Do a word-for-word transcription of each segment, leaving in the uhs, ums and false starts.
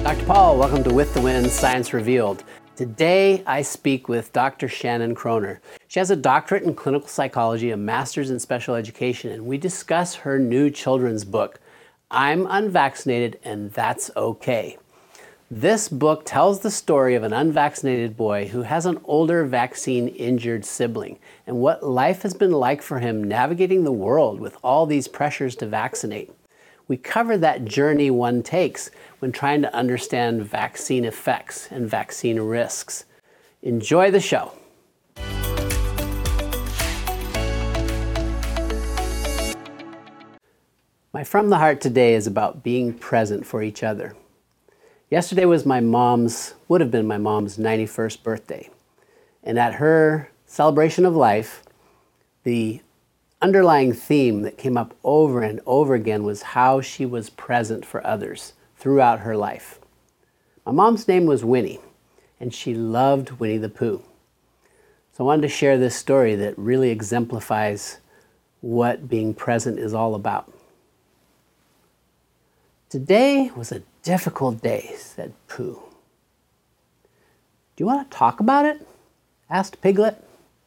Doctor Paul, welcome to With the Wind, Science Revealed. Today, I speak with Doctor Shannon Kroner. She has a doctorate in clinical psychology, a master's in special education, and we discuss her new children's book, I'm Unvaccinated and That's Okay. This book tells the story of an unvaccinated boy who has an older vaccine-injured sibling and what life has been like for him navigating the world with all these pressures to vaccinate. We cover that journey one takes when trying to understand vaccine effects and vaccine risks. Enjoy the show. My From the Heart today is about being present for each other. Yesterday was my mom's, would have been my mom's ninety-first birthday. And at her celebration of life, the underlying theme that came up over and over again was how she was present for others throughout her life. My mom's name was Winnie, and she loved Winnie the Pooh. So I wanted to share this story that really exemplifies what being present is all about. Today was a difficult day, said Pooh. Do you want to talk about it? Asked Piglet.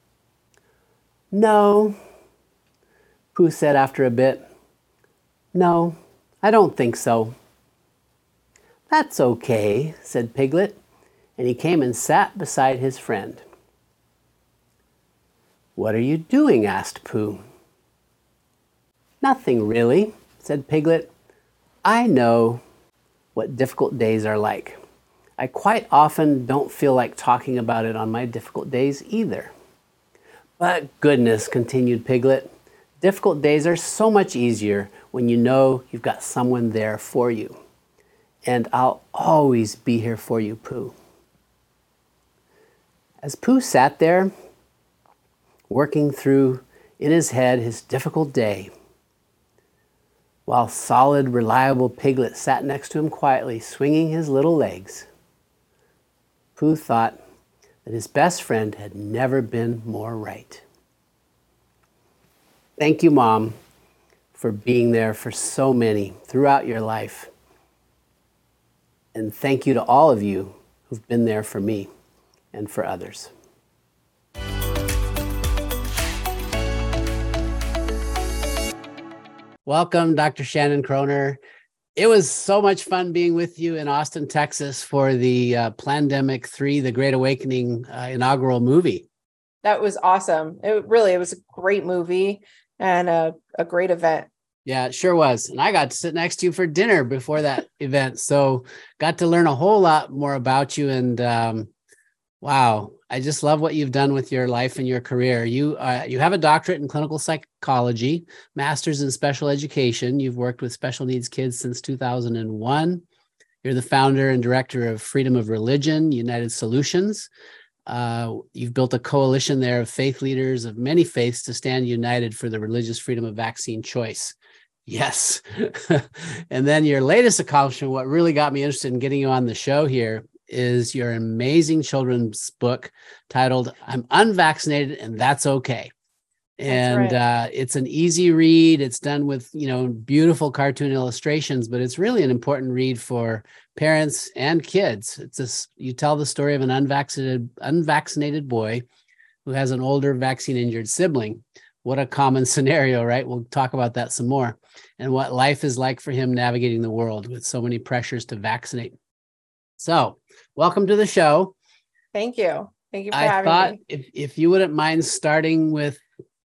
No, Pooh said after a bit. No, I don't think so. That's okay, said Piglet, and he came and sat beside his friend. What are you doing? Asked Pooh. Nothing really, said Piglet. I know what difficult days are like. I quite often don't feel like talking about it on my difficult days either. But goodness, continued Piglet, difficult days are so much easier when you know you've got someone there for you. And I'll always be here for you, Pooh. As Pooh sat there, working through in his head his difficult day, while solid, reliable Piglet sat next to him quietly, swinging his little legs, Pooh thought that his best friend had never been more right. Thank you, Mom, for being there for so many throughout your life. And thank you to all of you who've been there for me and for others. Welcome, Doctor Shannon Kroner. It was so much fun being with you in Austin, Texas for the uh, Plandemic three, The Great Awakening uh, inaugural movie. That was awesome. It really, it was a great movie and a, a great event. Yeah, it sure was. And I got to sit next to you for dinner before that event. So got to learn a whole lot more about you. And um, wow, I just love what you've done with your life and your career. You uh, you have a doctorate in clinical psychology, master's in special education. You've worked with special needs kids since two thousand one. You're the founder and director of Freedom of Religion, United Solutions. Uh, you've built a coalition there of faith leaders of many faiths to stand united for the religious freedom of vaccine choice. Yes. And then your latest accomplishment, what really got me interested in getting you on the show here, is your amazing children's book titled I'm Unvaccinated and That's Okay. And That's right. uh, it's an easy read. It's done with, you know, beautiful cartoon illustrations, but it's really an important read for parents and kids. It's this, you tell the story of an unvaccinated, unvaccinated boy who has an older vaccine-injured sibling. What a common scenario, right? We'll talk about that some more. And what life is like for him navigating the world with so many pressures to vaccinate. So, welcome to the show. Thank you. Thank you for I having thought me. if, if you wouldn't mind starting with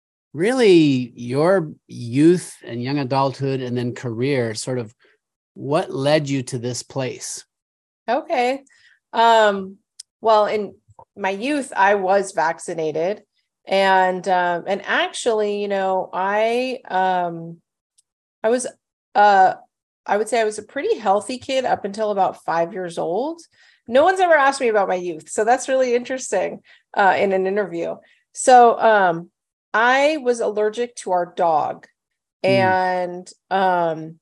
really your youth and young adulthood and then career, sort of what led you to this place? Okay. Um, well, in my youth, I was vaccinated. And um, and actually, you know, I um, I was uh, I would say I was a pretty healthy kid up until about five years old. No one's ever asked me about my youth, so that's really interesting uh, in an interview. So um, I was allergic to our dog, and um,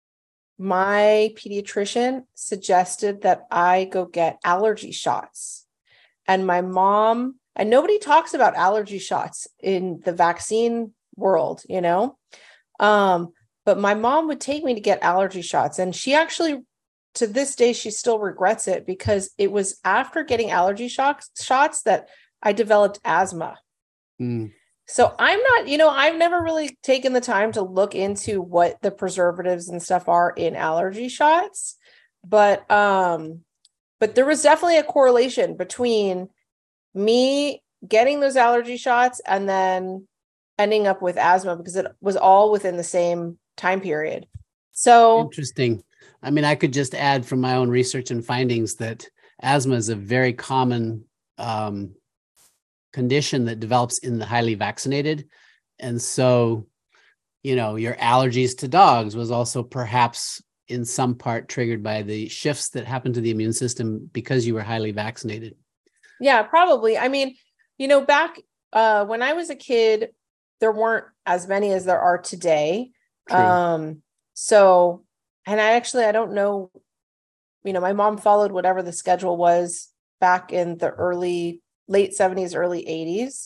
my pediatrician suggested that I go get allergy shots, and my mom. And nobody talks about allergy shots in the vaccine world, you know? Um, but my mom would take me to get allergy shots. And she actually to this day, she still regrets it because it was after getting allergy shocks, shots that I developed asthma. Mm. So I'm not, you know, I've never really taken the time to look into what the preservatives and stuff are in allergy shots, but, um, but there was definitely a correlation between me getting those allergy shots and then ending up with asthma because it was all within the same time period. So interesting. I mean, I could just add from my own research and findings that asthma is a very common um, condition that develops in the highly vaccinated. And so, you know, your allergies to dogs was also perhaps in some part triggered by the shifts that happen to the immune system because you were highly vaccinated. Yeah, probably. I mean, you know, back uh, when I was a kid, there weren't as many as there are today. True. Um, so, and I actually, I don't know, you know, my mom followed whatever the schedule was back in the early, late seventies, early eighties.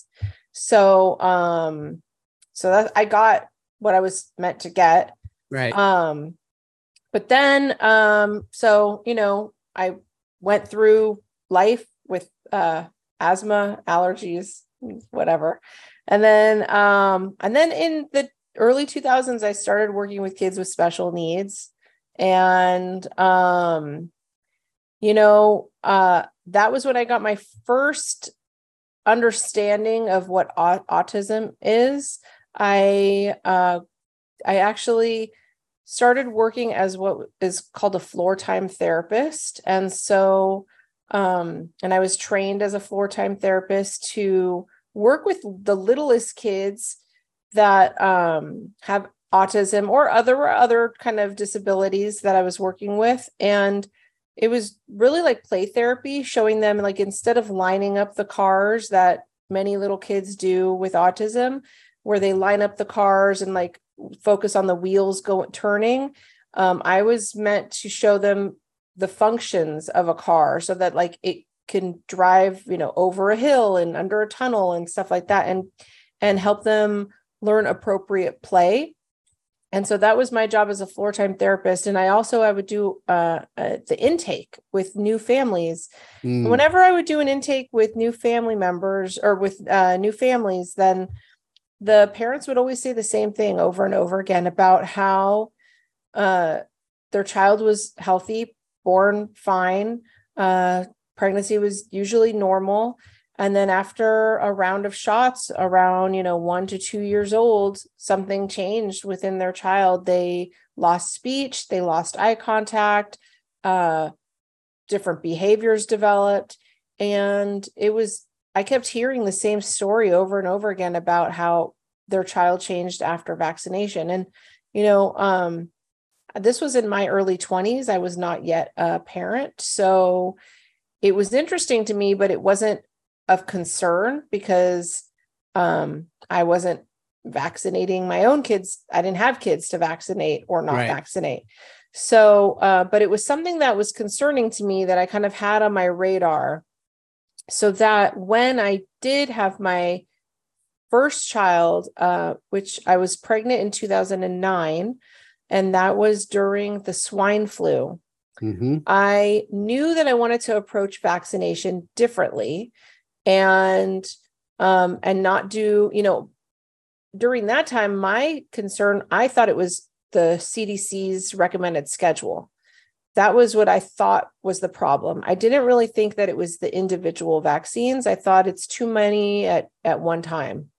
So, um, so that I got what I was meant to get. Right. Um, but then, um, so, you know, I went through life with, uh, asthma, allergies, whatever. And then, um, and then in the early two thousands, I started working with kids with special needs. And, um, you know, uh, that was when I got my first understanding of what au- autism is. I, uh, I actually started working as what is called a floor time therapist. And so, um, and I was trained as a floor time therapist to work with the littlest kids that um, have autism or other other kind of disabilities that I was working with. And it was really like play therapy, showing them like instead of lining up the cars that many little kids do with autism, where they line up the cars and like focus on the wheels going turning. Um, I was meant to show them the functions of a car so that like it can drive, you know, over a hill and under a tunnel and stuff like that, and and help them learn appropriate play. And so that was my job as a floor time therapist. And I also, I would do uh, uh, the intake with new families. Mm. And whenever I would do an intake with new family members or with uh, new families, then the parents would always say the same thing over and over again about how uh, their child was healthy, born fine. Uh, pregnancy was usually normal. And then after a round of shots around, you know, one to two years old, something changed within their child. They lost speech, they lost eye contact, uh, different behaviors developed. And it was, I kept hearing the same story over and over again about how their child changed after vaccination. And, you know, um, this was in my early twenties. I was not yet a parent. So it was interesting to me, but it wasn't of concern because um, I wasn't vaccinating my own kids. I didn't have kids to vaccinate or not Right. vaccinate. So, uh, but it was something that was concerning to me that I kind of had on my radar, so that when I did have my first child, uh, which I was pregnant in two thousand nine, and that was during the swine flu, Mm-hmm. I knew that I wanted to approach vaccination differently. And, um, and not do, you know, during that time, my concern, I thought it was the C D C's recommended schedule. That was what I thought was the problem. I didn't really think that it was the individual vaccines. I thought it's too many at, at one time.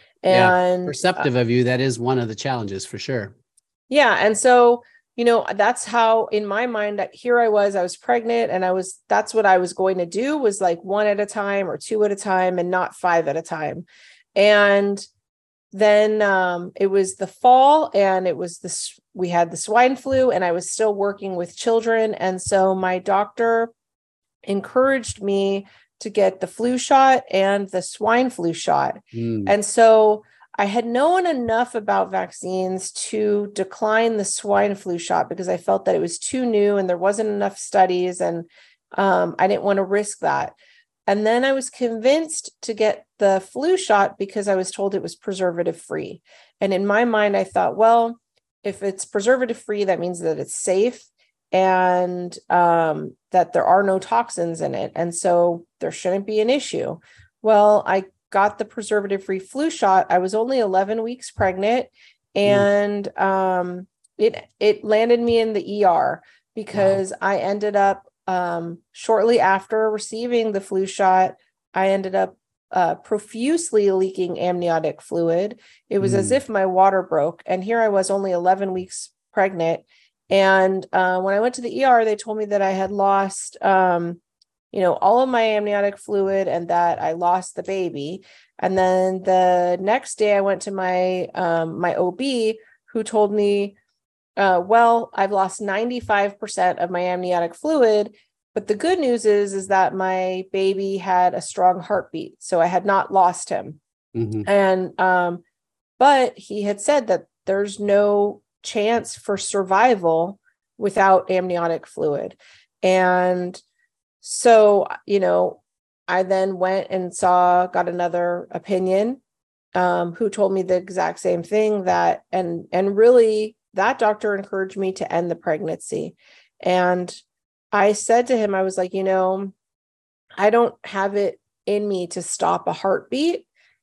And yeah, perceptive uh, of you. That is one of the challenges for sure. Yeah. And so, you know, that's how in my mind that here I was, I was pregnant and I was, that's what I was going to do was like one at a time or two at a time and not five at a time. And then um, it was the fall and it was this, we had the swine flu and I was still working with children. And so my doctor encouraged me to get the flu shot and the swine flu shot. Mm. And so I had known enough about vaccines to decline the swine flu shot because I felt that it was too new and there wasn't enough studies and um, I didn't want to risk that. And then I was convinced to get the flu shot because I was told it was preservative free. And in my mind, I thought, well, if it's preservative free, that means that it's safe. and um, that there are no toxins in it. And so there shouldn't be an issue. Well, I got the preservative-free flu shot. I was only eleven weeks pregnant, and mm. um, it, it landed me in the E R because wow. I ended up um, shortly after receiving the flu shot, I ended up uh, profusely leaking amniotic fluid. It was mm. as if my water broke. And here I was only eleven weeks pregnant. And uh, when I went to the E R, they told me that I had lost, um, you know, all of my amniotic fluid and that I lost the baby. And then the next day I went to my, um, my O B, who told me, uh, well, I've lost ninety-five percent of my amniotic fluid. But the good news is, is that my baby had a strong heartbeat. So I had not lost him. Mm-hmm. And, um, but he had said that there's no chance for survival without amniotic fluid. And so, you know, I then went and saw, got another opinion, um, who told me the exact same thing, that, and, and really that doctor encouraged me to end the pregnancy. And I said to him, I was like, you know, I don't have it in me to stop a heartbeat.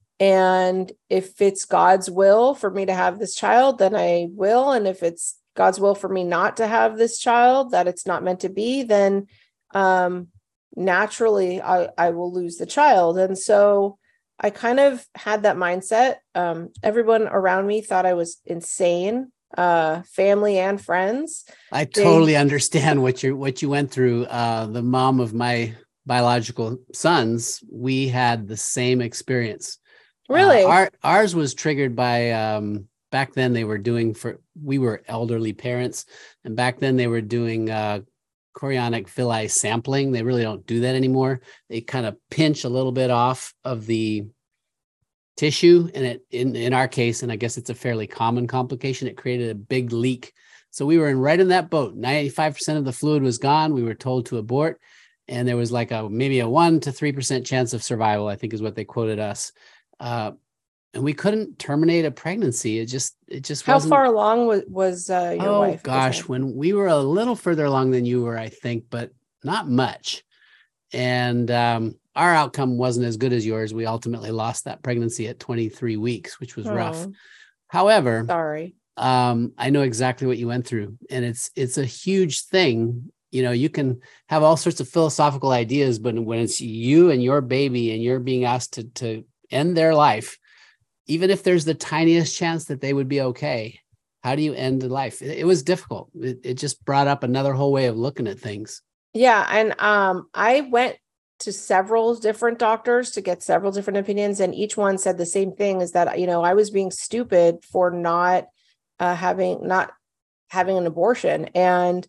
And if it's God's will for me to have this child, then I will. And if it's God's will for me not to have this child, that it's not meant to be, then um, naturally I, I will lose the child. And so I kind of had that mindset. Um, everyone around me thought I was insane, uh, family and friends. I totally they, understand what you what you went through. Uh, the mom of my biological sons, we had the same experience. Really? Uh, our, ours was triggered by, um, back then they were doing for, we were elderly parents. And back then they were doing uh, chorionic villi sampling. They really don't do that anymore. They kind of pinch a little bit off of the tissue. And it, in, in our case, and I guess it's a fairly common complication, it created a big leak. So we were in right in that boat. ninety-five percent of the fluid was gone. We were told to abort. And there was like a, maybe a one to three percent chance of survival, I think is what they quoted us. Uh, and we couldn't terminate a pregnancy. It just, it just How wasn't. far along was, was uh, your oh, wife? Oh gosh, when we were a little further along than you were, I think, but not much. And um, our outcome wasn't as good as yours. We ultimately lost that pregnancy at twenty-three weeks, which was oh, rough. However, sorry. Um, I know exactly what you went through, and it's, it's a huge thing. You know, you can have all sorts of philosophical ideas, but when it's you and your baby and you're being asked to, to end their life, even if there's the tiniest chance that they would be okay, how do you end the life? It, it was difficult. It, it just brought up another whole way of looking at things. Yeah. And um, I went to several different doctors to get several different opinions. And each one said the same thing, is that, you know, I was being stupid for not uh, having, not having an abortion. And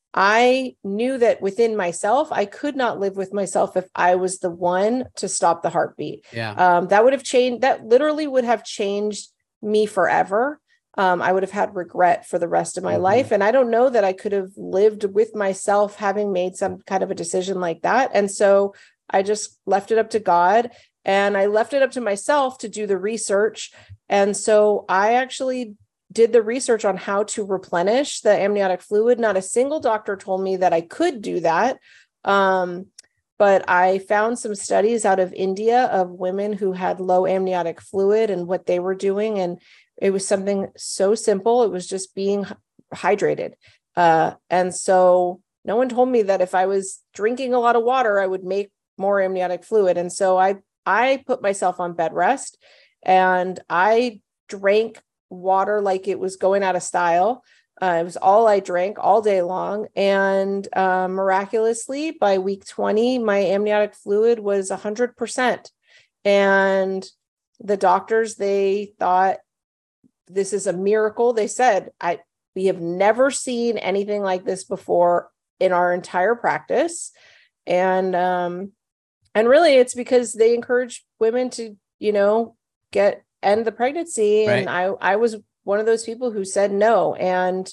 I knew that within myself, I could not live with myself if I was the one to stop the heartbeat. Yeah. Um, that would have changed, that literally would have changed me forever. Um, I would have had regret for the rest of my mm-hmm. life. And I don't know that I could have lived with myself having made some kind of a decision like that. And so I just left it up to God, and I left it up to myself to do the research. And so I actually did the research on how to replenish the amniotic fluid. Not a single doctor told me that I could do that. Um, but I found some studies out of India of women who had low amniotic fluid and what they were doing. And it was something so simple. It was just being hydrated. Uh, and so no one told me that if I was drinking a lot of water, I would make more amniotic fluid. And so I, I put myself on bed rest, and I drank water like it was going out of style. Uh, it was all I drank all day long. And uh, miraculously, by week twenty, my amniotic fluid was one hundred percent. And the doctors, they thought, this is a miracle. They said, I, we have never seen anything like this before in our entire practice. And, um, and really it's because they encourage women to, you know, get, end the pregnancy. Right. And I, I was one of those people who said no. And,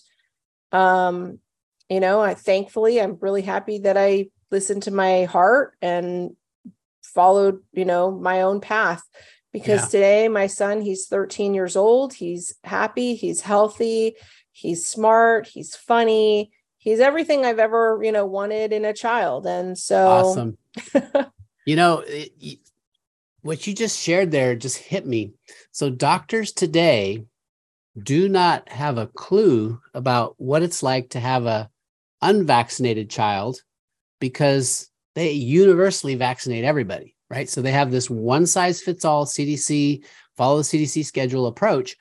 um, you know, I, thankfully, I'm really happy that I listened to my heart and followed, you know, my own path. Because yeah. today my son, he's thirteen years old. He's happy. He's healthy. He's smart. He's funny. he's everything I've ever, you know, wanted in a child. And so awesome. You know, it, what you just shared there just hit me. So doctors today do not have a clue about what it's like to have a unvaccinated child, because they universally vaccinate everybody, right? So they have this one size fits all C D C, follow the C D C schedule approach.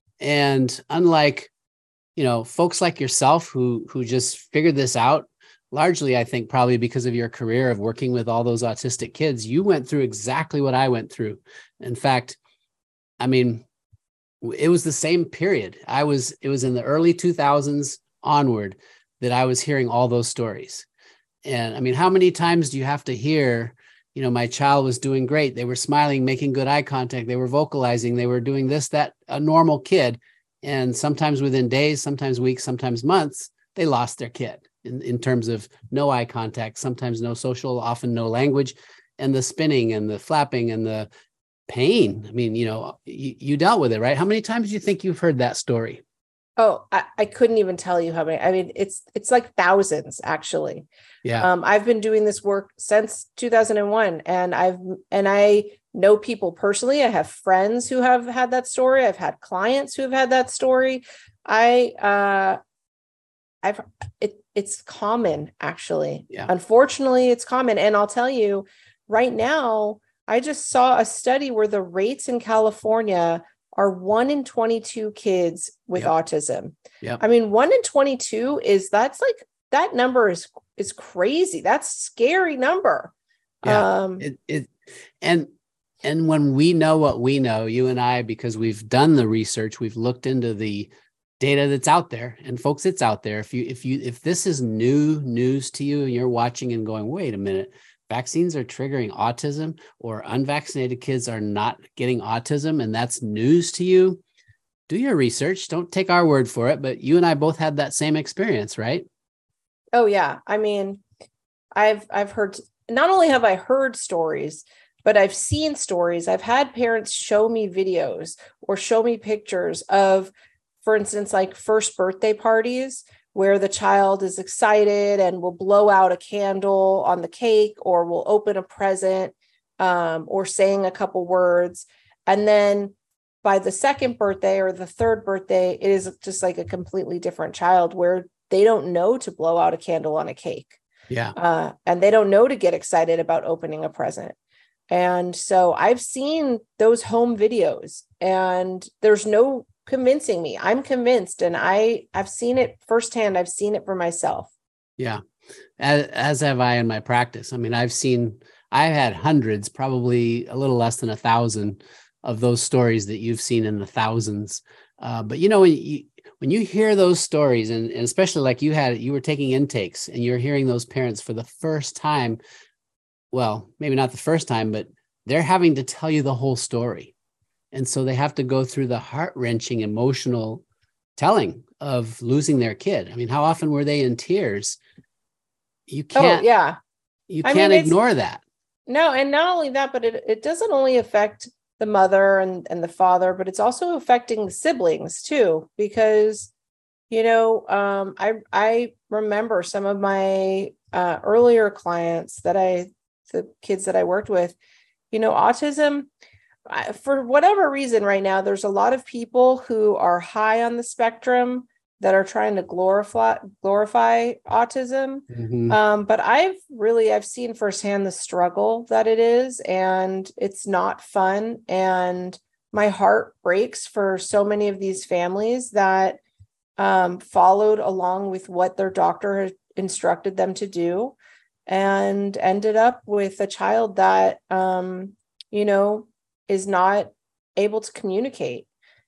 And unlike, you know, folks like yourself who, who just figured this out, largely, I think probably because of your career of working with all those autistic kids, you went through exactly what I went through. In fact, I mean, it was the same period. I was, it was in the early two thousands onward that I was hearing all those stories. And I mean, how many times do you have to hear, you know, my child was doing great. They were smiling, making good eye contact. They were vocalizing. They were doing this, that, a normal kid. And sometimes within days, sometimes weeks, sometimes months, they lost their kid in, in terms of no eye contact, sometimes no social, often no language, and the spinning and the flapping and the pain. I mean, you know, you, you dealt with it, right? How many times do you think you've heard that story? Oh, I, I couldn't even tell you how many. I mean, it's it's like thousands, actually. Yeah. Um, I've been doing this work since two thousand one, and I've and I know people personally. I have friends who have had that story. I've had clients who have had that story. I uh, I've it it's common, actually. Yeah. Unfortunately, it's common. And I'll tell you right now, I just saw a study where the rates in California are one in twenty-two kids with Yep. autism. Yep. I mean, one in twenty-two is, that's like, that number is, is crazy. That's a scary number. Yeah. Um, it, it, and, and when we know what we know, you and I, because we've done the research, we've looked into the data that's out there, and folks, it's out there. If you, if you, if this is new news to you and you're watching and going, wait a minute, vaccines are triggering autism, or unvaccinated kids are not getting autism, and that's news to you, do your research. Don't take our word for it, but you and I both had that same experience, right? oh yeah. I mean, I've, I've heard, not only have I heard stories, but I've seen stories. I've had parents show me videos or show me pictures of, for instance, like first birthday parties where the child is excited and will blow out a candle on the cake, or will open a present, um, or saying a couple words. And then by the second birthday or the third birthday, it is just like a completely different child where they don't know to blow out a candle on a cake. Yeah. Uh, and they don't know to get excited about opening a present. And so I've seen those home videos, and there's no convincing me. I'm convinced, and I I've seen it firsthand. I've seen it for myself. Yeah. As, as have I in my practice. I mean, I've seen, I've had hundreds, probably a little less than a thousand of those stories that you've seen in the thousands. Uh, but you know, when you, when you hear those stories, and, and especially like you had, you were taking intakes and you're hearing those parents for the first time, well, maybe not the first time, but they're having to tell you the whole story. And so they have to go through the heart-wrenching emotional telling of losing their kid. I mean, how often were they in tears? You can't, oh, yeah. you I can't mean, ignore that. No, and not only that, but it, it doesn't only affect the mother and, and the father, but it's also affecting the siblings too, because, you know, um, I, I remember some of my uh, earlier clients that I, the kids that I worked with, you know, autism, I, for whatever reason right now, there's a lot of people who are high on the spectrum that are trying to glorify glorify autism. Mm-hmm. Um, but I've really, I've seen firsthand the struggle that it is, and it's not fun. And my heart breaks for so many of these families that um, followed along with what their doctor had instructed them to do, and ended up with a child that, um, you know, is not able to communicate.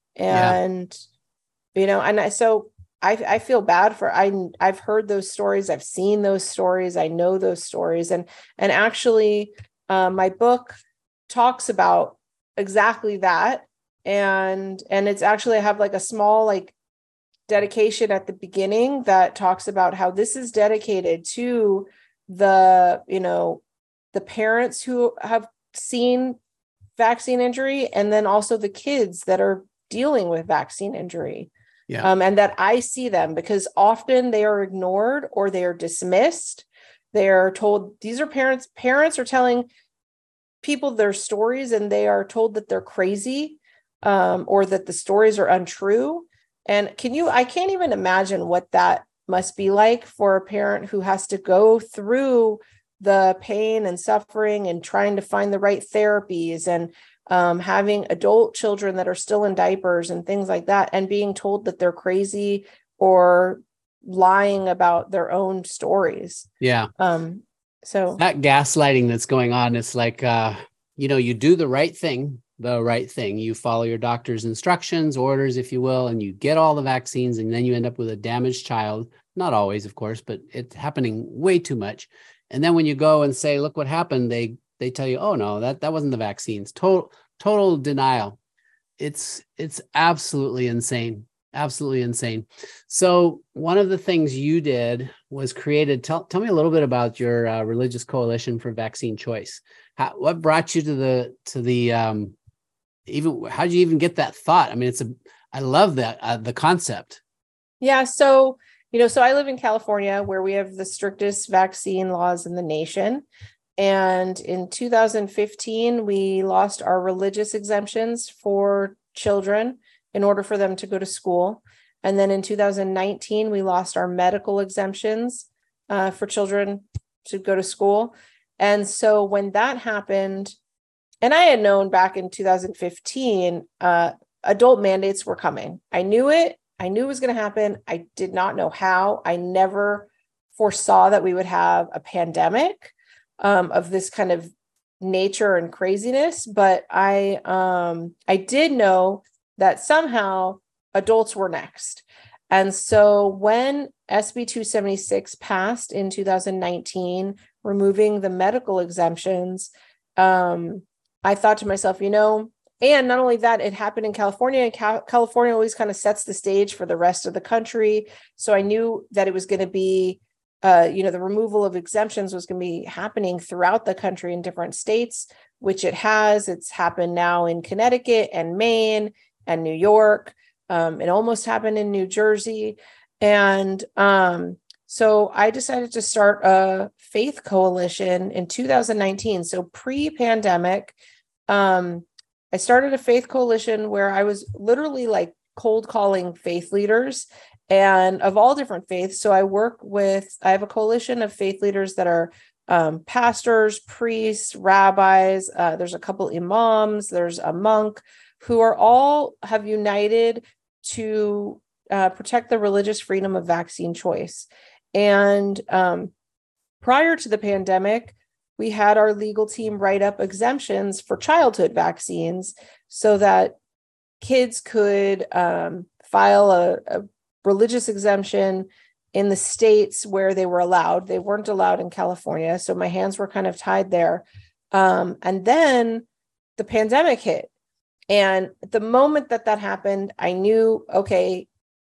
And, yeah. you know, and I, so I, I feel bad for, I, I've heard those stories. I've seen those stories. I know those stories. And, and actually um, my book talks about exactly that. And, and it's actually, I have like a small, like dedication at the beginning that talks about how this is dedicated to the, you know, the parents who have seen vaccine injury, and then also the kids that are dealing with vaccine injury. Yeah. Um, and that I see them, because often they are ignored or they are dismissed. They are told, these are parents, parents are telling people their stories and they are told that they're crazy, um, or that the stories are untrue. And can you, I can't even imagine what that must be like for a parent who has to go through the pain and suffering and trying to find the right therapies, and um, having adult children that are still in diapers and things like that, and being told that they're crazy or lying about their own stories. Yeah. Um, so that gaslighting that's going on, it's like, uh, you know, you do the right thing, the right thing. You follow your doctor's instructions, orders, if you will, and you get all the vaccines, and then you end up with a damaged child. Not always, of course, but it's happening way too much. And then when you go and say, look what happened, they they tell you, oh no, that that wasn't the vaccines. Total total denial. It's it's absolutely insane. Absolutely insane. So one of the things you did was created, tell, tell me a little bit about your uh, Religious Coalition for Vaccine Choice. How, what brought you to the, to the, um, even, how did you even get that thought? I mean, it's a, I love that, uh, the concept. Yeah. So, you know, so I live in California, where we have the strictest vaccine laws in the nation. And in two thousand fifteen, we lost our religious exemptions for children in order for them to go to school. And then in two thousand nineteen, we lost our medical exemptions uh, for children to go to school. And so when that happened, and I had known back in two thousand fifteen, uh, adult mandates were coming. I knew it. I knew it was going to happen. I did not know how. I never foresaw that we would have a pandemic um, of this kind of nature and craziness. But I, um, I did know that somehow adults were next. And so when S B two seventy-six passed in two thousand nineteen, removing the medical exemptions, um, I thought to myself, you know, and not only that, it happened in California, and Cal- California always kind of sets the stage for the rest of the country. So I knew that it was going to be, uh, you know, the removal of exemptions was going to be happening throughout the country in different states, which it has. It's happened now in Connecticut and Maine and New York. Um, it almost happened in New Jersey. And um, so I decided to start a faith coalition in two thousand nineteen. So pre-pandemic, um, I started a faith coalition where I was literally like cold calling faith leaders and of all different faiths. So I work with, I have a coalition of faith leaders that are um, pastors, priests, rabbis. Uh, there's a couple imams, there's a monk, who are all have united to uh, protect the religious freedom of vaccine choice. And um, prior to the pandemic, we had our legal team write up exemptions for childhood vaccines so that kids could um, file a, a religious exemption in the states where they were allowed. They weren't allowed in California. So my hands were kind of tied there. Um, and then the pandemic hit. And the moment that that happened, I knew, okay,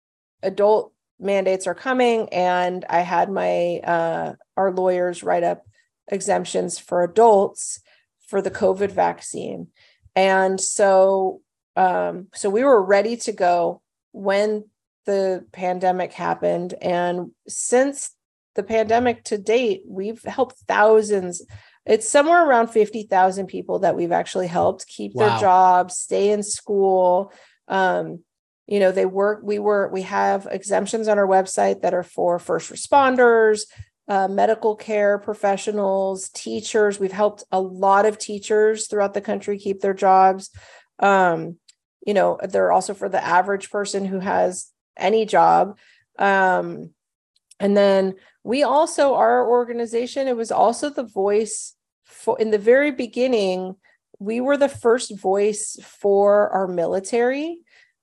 adult mandates are coming. And I had my, uh, our lawyers write up exemptions for adults for the COVID vaccine. And so, um, so we were ready to go when the pandemic happened. And since the pandemic to date, we've helped thousands. It's somewhere around fifty thousand people that we've actually helped keep Wow. their jobs, stay in school. Um, you know, they work, we were, we have exemptions on our website that are for first responders, uh, medical care professionals, teachers. We've helped a lot of teachers throughout the country keep their jobs. Um, you know, they're also for the average person who has any job. Um, and then we also, our organization, it was also the voice for, in the very beginning, we were the first voice for our military,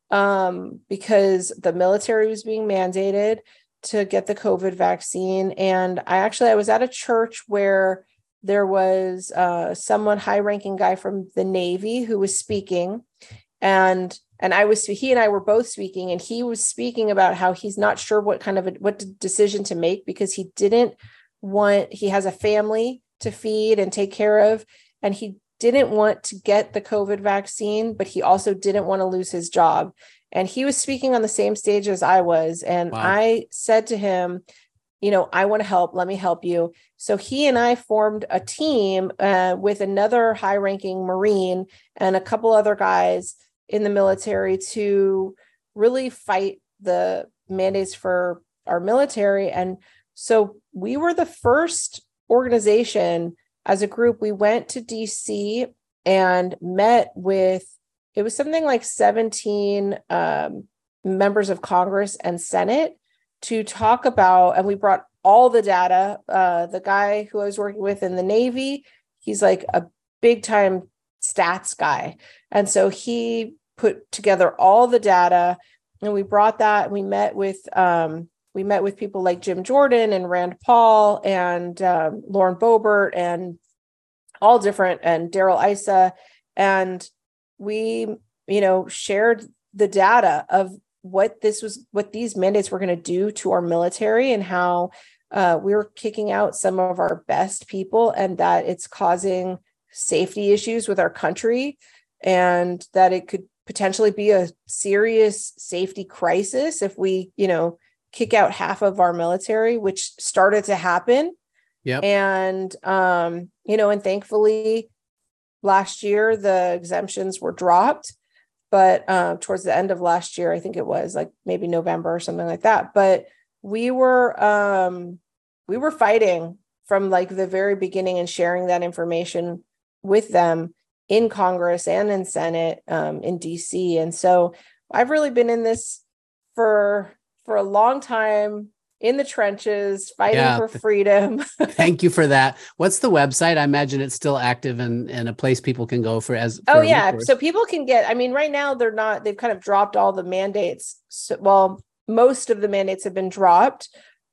um, because the military was being mandated to get the COVID vaccine. And I actually, I was at a church where there was uh, someone high-ranking guy from the Navy who was speaking, and and I was, he and I were both speaking, and he was speaking about how he's not sure what kind of a, what decision to make, because he didn't want, he has a family to feed and take care of, and he didn't want to get the COVID vaccine, but he also didn't want to lose his job. and he was speaking on the same stage as I was. And Wow. I said to him, you know, I want to help. Let me help you. So he and I formed a team uh, with another high-ranking Marine and a couple other guys in the military to really fight the mandates for our military. And so we were the first organization as a group. We went to D C and met with, it was something like seventeen um, members of Congress and Senate to talk about, and we brought all the data. Uh, the guy who I was working with in the Navy, he's like a big time stats guy. And so he put together all the data, and we brought that, we met with, um, we met with people like Jim Jordan and Rand Paul and um, Lauren Boebert and all different, and Daryl Issa. And we, you know, shared the data of what this was, what these mandates were going to do to our military, and how uh, we were kicking out some of our best people, and that it's causing safety issues with our country, and that it could potentially be a serious safety crisis if we, you know, kick out half of our military, which started to happen. Yep. And, um, you know, and thankfully last year, the exemptions were dropped. But uh, towards the end of last year, I think it was like maybe November or something like that. But we were um, we were fighting from like the very beginning and sharing that information with them in Congress and in Senate um, in D C. And so I've really been in this for for a long time, in the trenches, fighting Yeah. for freedom. Thank you for that. What's the website? I imagine it's still active and, and a place people can go for as. For Oh, yeah. resource. So people can get, I mean, right now they're not, they've kind of dropped all the mandates. So, well, most of the mandates have been dropped.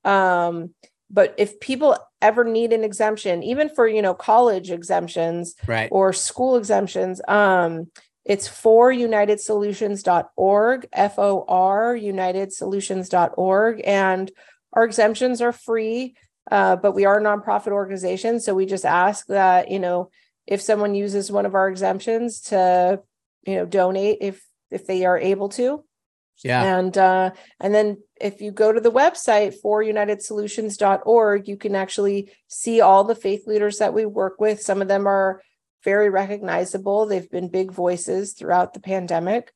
Um, but if people ever need an exemption, even for, you know, college exemptions right. or school exemptions, um, it's for united solutions dot org, F O R, united solutions dot org. And our exemptions are free, uh, but we are a nonprofit organization. So we just ask that, you know, if someone uses one of our exemptions to, you know, donate if if they are able to. Yeah. And uh, and then if you go to the website for united solutions dot org, you can actually see all the faith leaders that we work with. Some of them are very recognizable. They've been big voices throughout the pandemic.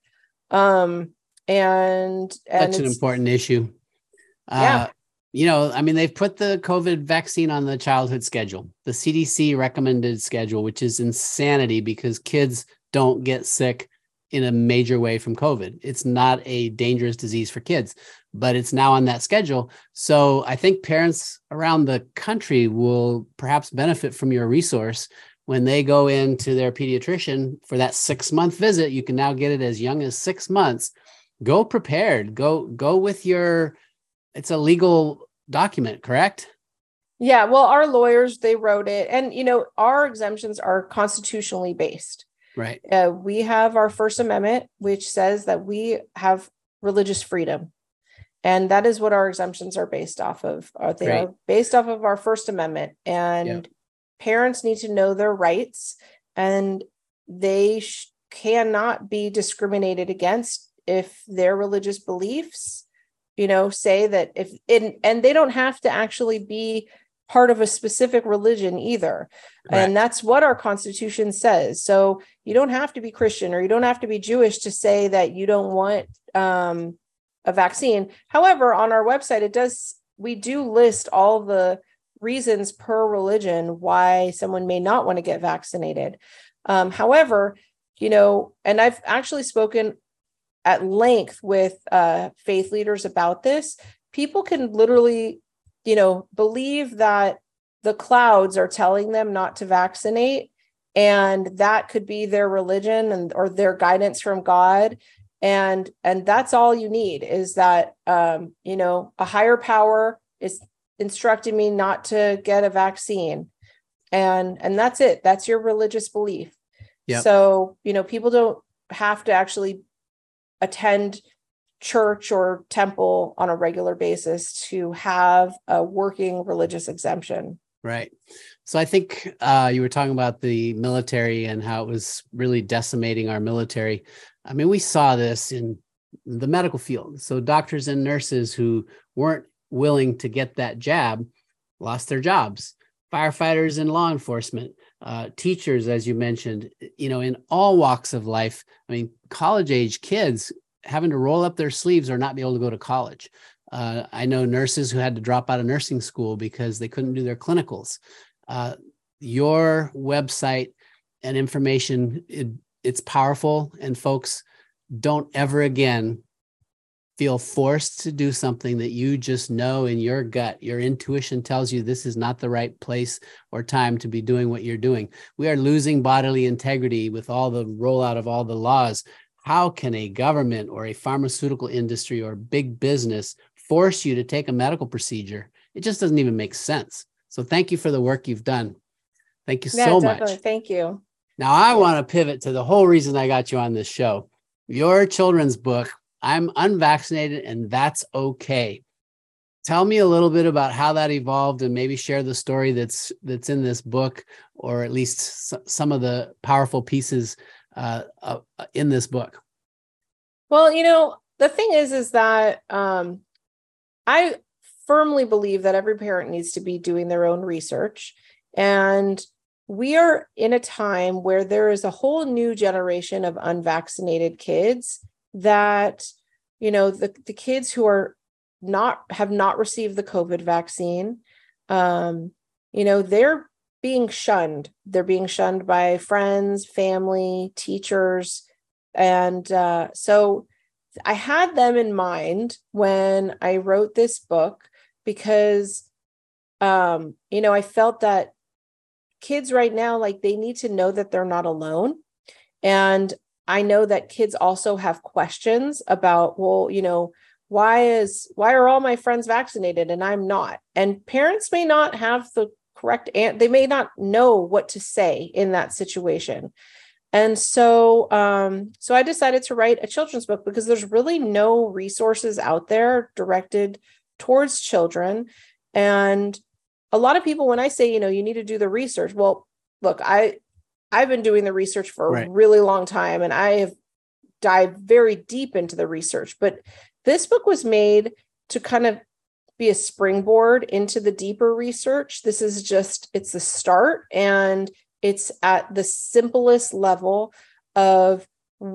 Um, and, and Such an important issue. Yeah. Uh, you know, I mean, they've put the COVID vaccine on the childhood schedule, the C D C recommended schedule, which is insanity because kids don't get sick in a major way from COVID. It's not a dangerous disease for kids, but it's now on that schedule. So I think parents around the country will perhaps benefit from your resource. When they go into their pediatrician for that six month visit, you can now get it as young as six months. Go prepared, go, go with your, it's a legal document, correct? Yeah. Well, our lawyers, they wrote it, and, you know, our exemptions are constitutionally based. Right. Uh, we have our First Amendment, which says that we have religious freedom. And that is what our exemptions are based off of. Uh, they Great. are based off of our First Amendment. And Yep. parents need to know their rights, and they sh- cannot be discriminated against if their religious beliefs, you know, say that if it, and they don't have to actually be part of a specific religion either. Correct. And that's what our Constitution says. So you don't have to be Christian or you don't have to be Jewish to say that you don't want um, a vaccine. However, on our website, it does, we do list all the reasons per religion why someone may not want to get vaccinated. Um, however, you know, and I've actually spoken at length with uh, faith leaders about this. People can literally, you know, believe that the clouds are telling them not to vaccinate, and that could be their religion and or their guidance from God. And and that's all you need is that, um, you know, a higher power is instructing me not to get a vaccine. And, and that's it. That's your religious belief. Yep. So, you know, people don't have to actually attend church or temple on a regular basis to have a working religious exemption. Right. So I think uh, you were talking about the military and how it was really decimating our military. I mean, we saw this in the medical field. So doctors and nurses who weren't willing to get that jab lost their jobs. Firefighters and law enforcement, uh, teachers, as you mentioned, you know, in all walks of life. I mean, college age kids having to roll up their sleeves or not be able to go to college. Uh, I know nurses who had to drop out of nursing school because they couldn't do their clinicals. Uh, your website and information, it, it's powerful, and folks, don't ever again feel forced to do something that you just know in your gut. Your intuition tells you this is not the right place or time to be doing what you're doing. We are losing bodily integrity with all the rollout of all the laws. How can a government or a pharmaceutical industry or big business force you to take a medical procedure? It just doesn't even make sense. So thank you for the work you've done. Thank you Yeah, so definitely. much. Thank you. Now I Yeah. want to pivot to the whole reason I got you on this show. Your children's book, I'm Unvaccinated and That's Okay. Tell me a little bit about how that evolved, and maybe share the story that's that's in this book, or at least s- some of the powerful pieces uh, uh, in this book. Well, you know, the thing is, is that um, I firmly believe that every parent needs to be doing their own research. And we are in a time where there is a whole new generation of unvaccinated kids that, you know, the, the kids who are not, have not received the COVID vaccine, um, you know, they're being shunned. They're being shunned by friends, family, teachers. And uh, so I had them in mind when I wrote this book, because, um, you know, I felt that kids right now, like, they need to know that they're not alone. And I know that kids also have questions about, well, you know, why is, why are all my friends vaccinated and I'm not? And parents may not have the correct, and they may not know what to say in that situation. And so, um, so I decided to write a children's book, because there's really no resources out there directed towards children. And a lot of people, when I say, you know, you need to do the research, well, look, I, I've been doing the research for a Right. really long time, and I have dived very deep into the research, but this book was made to kind of be a springboard into the deeper research. This is just, it's the start, and it's at the simplest level of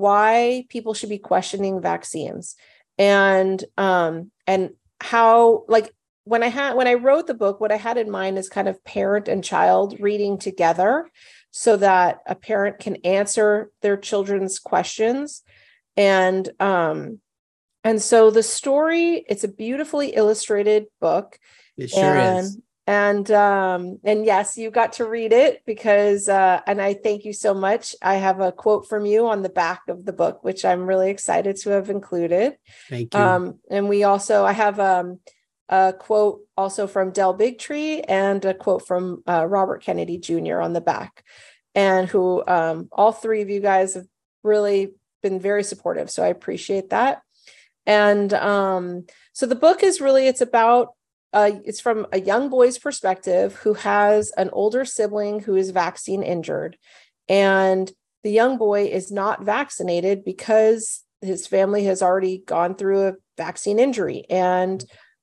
why people should be questioning vaccines. And, um, and how, like, when I had, when I wrote the book, what I had in mind is kind of parent and child reading together, so that a parent can answer their children's questions. And, um, and so the story, it's a beautifully illustrated book. It sure and, is. And, um, and yes, you got to read it, because, uh, and I thank you so much. I have a quote from you on the back of the book, which I'm really excited to have included. Thank you. Um, and we also, I have, um, a quote also from Del Bigtree, and a quote from, uh, Robert Kennedy Junior on the back, and who, um, all three of you guys have really been very supportive. So I appreciate that. And, um, so the book is really, it's about, Uh, it's from a young boy's perspective who has an older sibling who is vaccine injured. And the young boy is not vaccinated because his family has already gone through a vaccine injury. And,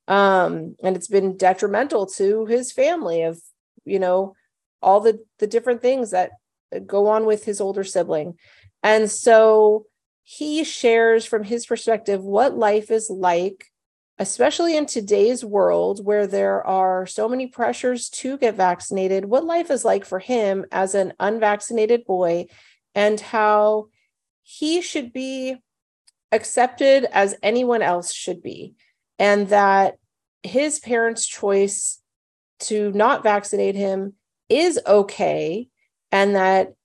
um, and it's been detrimental to his family of, you know, all the, the different things that go on with his older sibling. And so he shares from his perspective what life is like, especially in today's world where there are so many pressures to get vaccinated, what life is like for him as an unvaccinated boy, and how he should be accepted as anyone else should be. And that his parents' choice to not vaccinate him is okay. And that,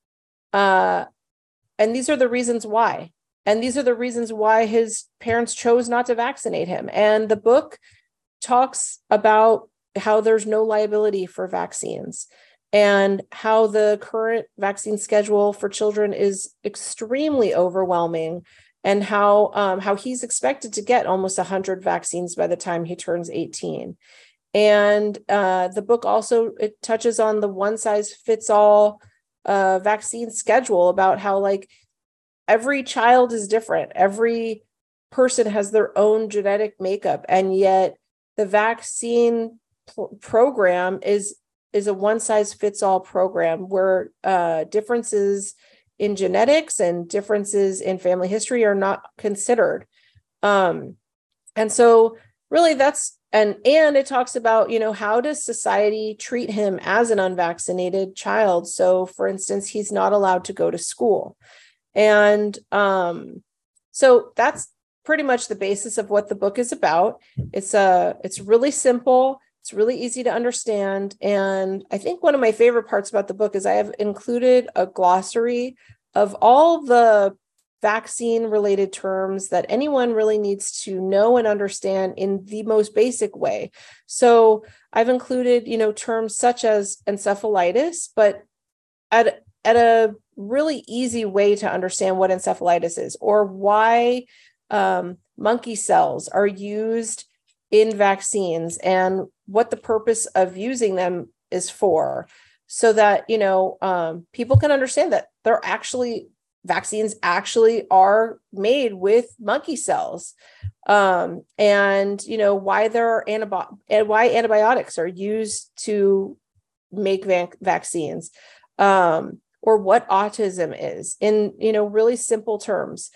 uh, and these are the reasons why. And these are the reasons why his parents chose not to vaccinate him. And the book talks about how there's no liability for vaccines, and how the current vaccine schedule for children is extremely overwhelming, and how um, how he's expected to get almost one hundred vaccines by the time he turns eighteen. And uh, the book also, it touches on the one size fits all uh, vaccine schedule, about how, like, every child is different. Every person has their own genetic makeup, and yet the vaccine pl- program is is a one size fits all program where uh, differences in genetics and differences in family history are not considered. Um, and so really that's, and, and it talks about, you know, how does society treat him as an unvaccinated child? So for instance, he's not allowed to go to school. And um, so that's pretty much the basis of what the book is about. It's a, it's really simple. It's really easy to understand. And I think one of my favorite parts about the book is I have included a glossary of all the vaccine related terms that anyone really needs to know and understand in the most basic way. So I've included, you know, terms such as encephalitis, but at, at a really easy way to understand what encephalitis is, or why um, monkey cells are used in vaccines and what the purpose of using them is for, so that, you know, um, people can understand that they're actually, vaccines actually are made with monkey cells, um, and, you know, why there are antibiotics and why antibiotics are used to make vac- vaccines, um, or what autism is in, you know, really simple terms.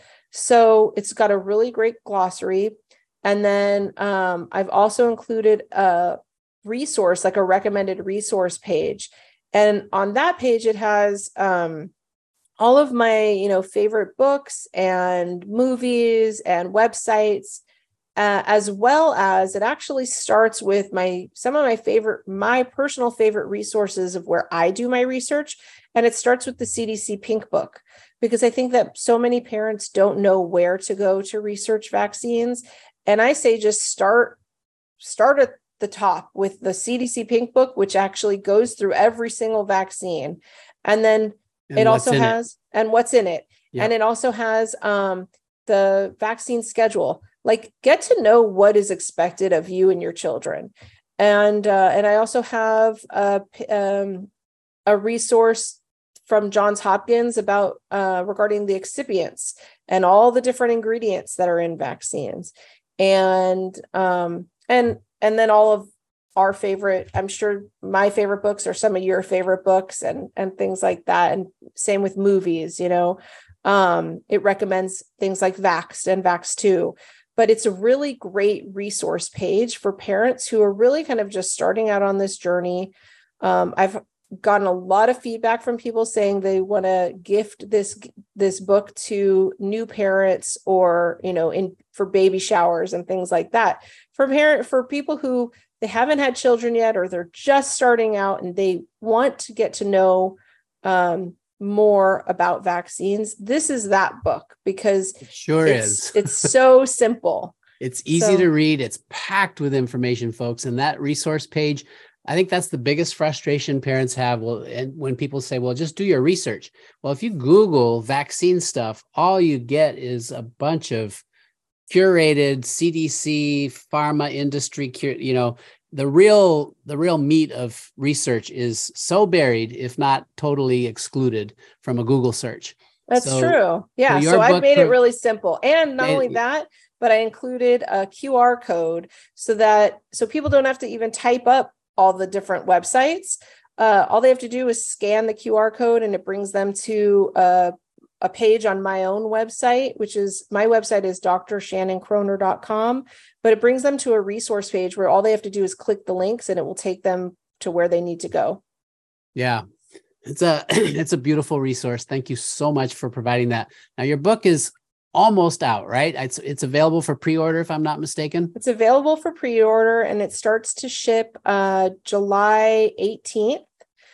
So it's got a really great glossary. And then um, I've also included a resource, like a recommended resource page. And on that page, it has um, all of my, you know, favorite books and movies and websites, uh, as well as it actually starts with my, some of my favorite, my personal favorite resources of where I do my research. And it starts with the C D C Pink Book, because I think that so many parents don't know where to go to research vaccines. And I say, just start, start at the top with the C D C Pink Book, which actually goes through every single vaccine. And then And it also has, it? and what's in it. Yep. And it also has um, the vaccine schedule. Like, get to know what is expected of you and your children. And, uh, and I also have a, um, a resource from Johns Hopkins about uh, regarding the excipients and all the different ingredients that are in vaccines. And um, and and then all of our favorite, I'm sure my favorite books are some of your favorite books, and and things like that. And same with movies, you know, um, it recommends things like Vaxxed and Vaxxed two. But it's a really great resource page for parents who are really kind of just starting out on this journey. Um, I've gotten a lot of feedback from people saying they want to gift this this book to new parents, or, you know, in for baby showers and things like that. For parent for people who they haven't had children yet, or they're just starting out and they want to get to know um, more about vaccines, this is that book, because it sure it's, is. It's so simple. It's easy so, to read. It's packed with information, folks. And that resource page, I think that's the biggest frustration parents have. Well, and when people say, well, just do your research. Well, if you Google vaccine stuff, all you get is a bunch of curated C D C, pharma industry, you know, the real, the real meat of research is so buried, if not totally excluded from a Google search. That's so, true. Yeah. So, so I've made pro- it really simple. And not and, only that, but I included a Q R code so that, so people don't have to even type up all the different websites. Uh, all they have to do is scan the Q R code, and it brings them to a, a page on my own website, which is, my website is d r shannon kroner dot com, but it brings them to a resource page where all they have to do is click the links, and it will take them to where they need to go. Yeah. It's a, it's a beautiful resource. Thank you so much for providing that. Now, your book is almost out, right? It's it's available for pre-order, if I'm not mistaken. It's available for pre-order, and it starts to ship uh, July eighteenth.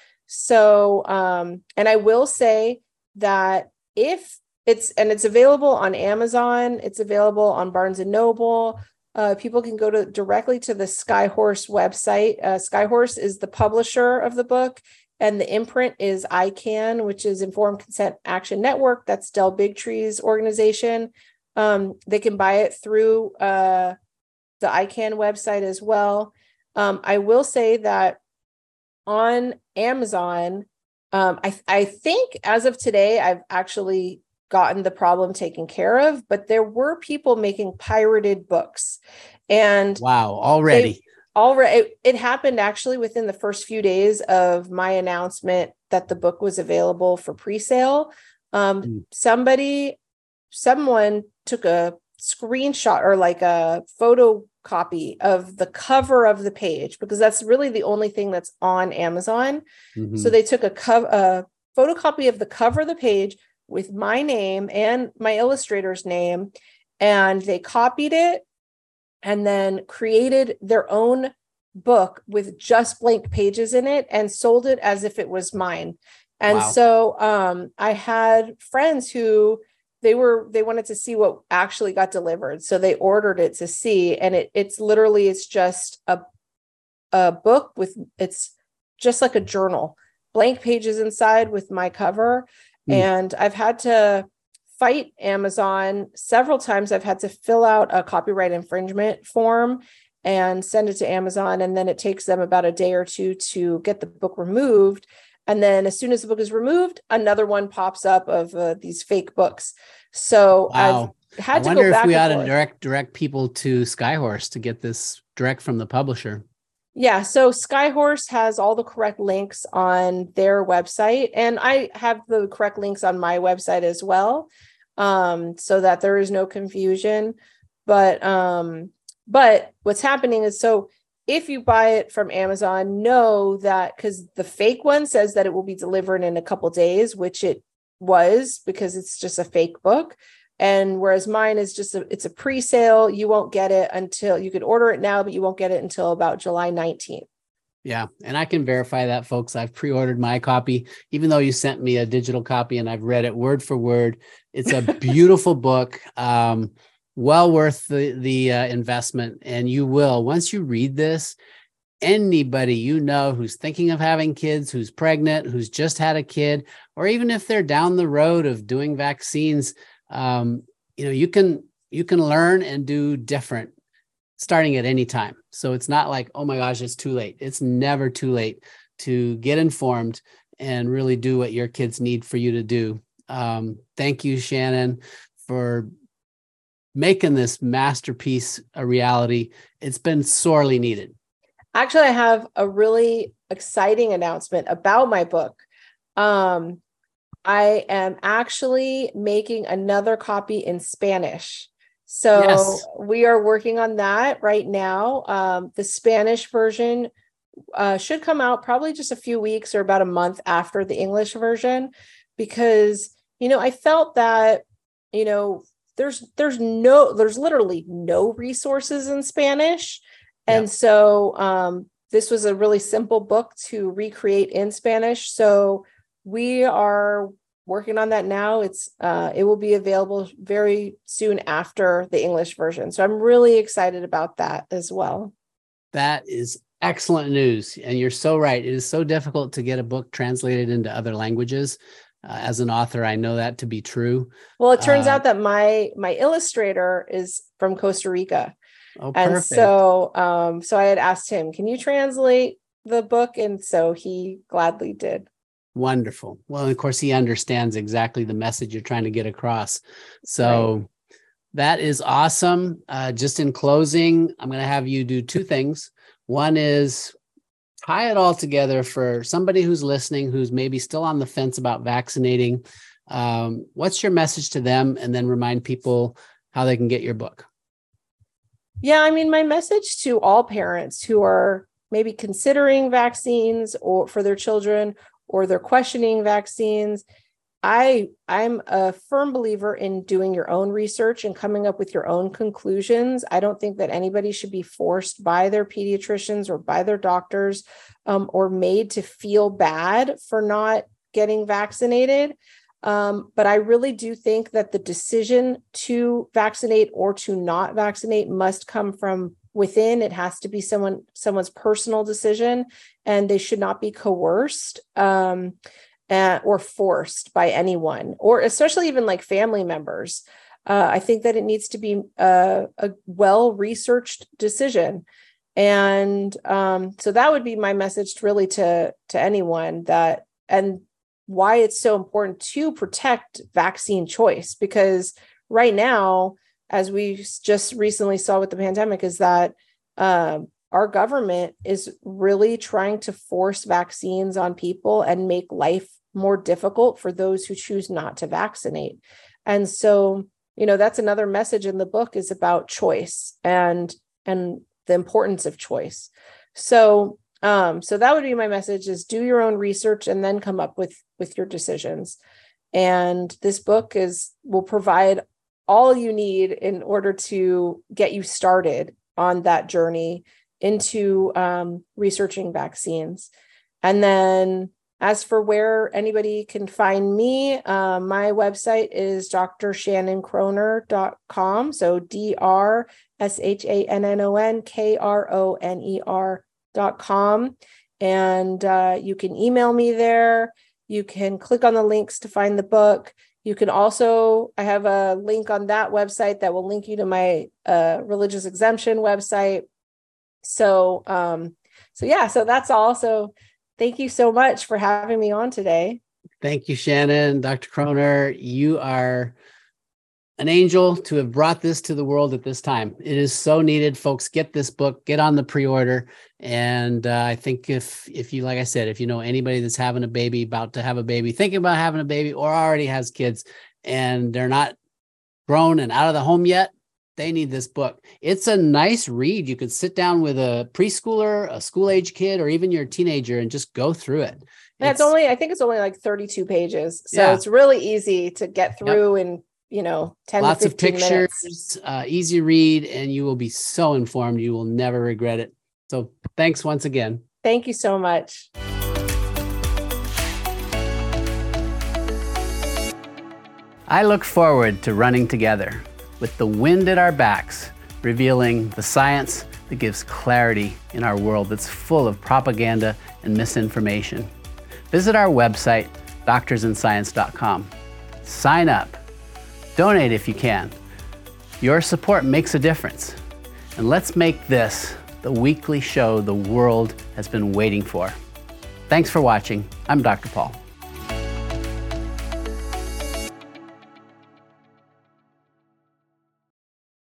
So, um, and I will say that if it's, and it's available on Amazon, it's available on Barnes and Noble. Uh, people can go to directly to the Skyhorse website. Uh, Skyhorse is the publisher of the book, and the imprint is I CAN, which is Informed Consent Action Network. That's Del Bigtree's organization. Um, they can buy it through uh, the I CAN website as well. Um, I will say that on Amazon, um, I, I think as of today, I've actually gotten the problem taken care of, but there were people making pirated books. And wow, already. Already, it, it happened actually within the first few days of my announcement that the book was available for pre-sale. Um, mm. Somebody, someone took a screenshot or like a photocopy of the cover of the page, because that's really the only thing that's on Amazon. Mm-hmm. So they took a, co- a photocopy of the cover of the page with my name and my illustrator's name, and they copied it and then created their own book with just blank pages in it and sold it as if it was mine. And wow. so um, I had friends who they were, they wanted to see what actually got delivered. So they ordered it to see, and it it's literally, it's just a, a book with, it's just like a journal, blank pages inside with my cover. Mm. And I've had to fight Amazon several times. I've had to fill out a copyright infringement form and send it to Amazon. And then it takes them about a day or two to get the book removed. And then as soon as the book is removed, another one pops up of uh, these fake books. So wow. I've had I to wonder go back if we and ought to forth. direct direct people to Skyhorse to get this direct from the publisher. Yeah, so Skyhorse has all the correct links on their website, and I have the correct links on my website as well, um, so that there is no confusion. But um, but what's happening is, so if you buy it from Amazon, know that, because the fake one says that it will be delivered in a couple days, which it was, because it's just a fake book. And whereas mine is just a, it's a pre-sale, you won't get it until, you could order it now, but you won't get it until about July nineteenth. Yeah. And I can verify that, folks. I've pre-ordered my copy, even though you sent me a digital copy, and I've read it word for word. It's a beautiful book. Um, well worth the, the uh, investment. And you will, once you read this, anybody you know who's thinking of having kids, who's pregnant, who's just had a kid, or even if they're down the road of doing vaccines, um, you know, you can, you can learn and do different starting at any time. So it's not like, oh my gosh, it's too late. It's never too late to get informed and really do what your kids need for you to do. Um, thank you, Shannon, for making this masterpiece a reality. It's been sorely needed. Actually, I have a really exciting announcement about my book. Um, I am actually making another copy in Spanish. So yes. We are working on that right now. Um, the Spanish version uh, should come out probably just a few weeks or about a month after the English version, because, you know, I felt that, you know, there's, there's no, there's literally no resources in Spanish. And yep. so um, this was a really simple book to recreate in Spanish. So we are working on that now. It's uh, it will be available very soon after the English version. So I'm really excited about that as well. That is excellent news. And you're so right. It is so difficult to get a book translated into other languages. Uh, as an author, I know that to be true. Well, it turns uh, out that my my illustrator is from Costa Rica. Oh, and perfect. so um, so I had asked him, can you translate the book? And so he gladly did. Wonderful. Well, of course, he understands exactly the message you're trying to get across. So right. That is awesome. Uh, just in closing, I'm going to have you do two things. One is tie it all together for somebody who's listening, who's maybe still on the fence about vaccinating. Um, what's your message to them? And then remind people how they can get your book. Yeah, I mean, my message to all parents who are maybe considering vaccines or for their children, or they're questioning vaccines, I, I'm a firm believer in doing your own research and coming up with your own conclusions. I don't think that anybody should be forced by their pediatricians or by their doctors um, or made to feel bad for not getting vaccinated. Um, but I really do think that the decision to vaccinate or to not vaccinate must come from within. It has to be someone, someone's personal decision, and they should not be coerced um, uh, or forced by anyone, or especially even like family members. Uh, I think that it needs to be a, a well-researched decision. And um, so that would be my message to really to, to anyone that, and why it's so important to protect vaccine choice. Because right now, as we just recently saw with the pandemic, is that uh, our government is really trying to force vaccines on people and make life more difficult for those who choose not to vaccinate. And so, you know, that's another message in the book, is about choice and and the importance of choice. So, um, so that would be my message: is do your own research and then come up with with your decisions. And this book is will provide all you need in order to get you started on that journey into um, researching vaccines. And then as for where anybody can find me, uh, my website is d r shannon kroner dot com. So D R S H A N N O N K R O N E R dot com. And uh, you can email me there. You can click on the links to find the book. You can also, I have a link on that website that will link you to my uh, religious exemption website. So, um, so yeah, so that's all. So thank you so much for having me on today. Thank you, Shannon. Doctor Kroner, you are an angel to have brought this to the world at this time. It is so needed. Folks, get this book, get on the pre-order. And uh, I think if, if you, like I said, if you know anybody that's having a baby, about to have a baby, thinking about having a baby, or already has kids and they're not grown and out of the home yet, they need this book. It's a nice read. You could sit down with a preschooler, a school age kid, or even your teenager and just go through it. Yeah, it's, it's only, I think it's only like thirty-two pages. So yeah. It's really easy to get through yep. in, you know, ten Lots to fifteen of pictures, minutes. Uh, easy read, and you will be so informed. You will never regret it. So thanks once again. Thank you so much. I look forward to running together with the wind at our backs, revealing the science that gives clarity in our world that's full of propaganda and misinformation. Visit our website, doctors in science dot com. Sign up. Donate if you can. Your support makes a difference. And let's make this the weekly show the world has been waiting for. Thanks for watching. I'm Doctor Paul.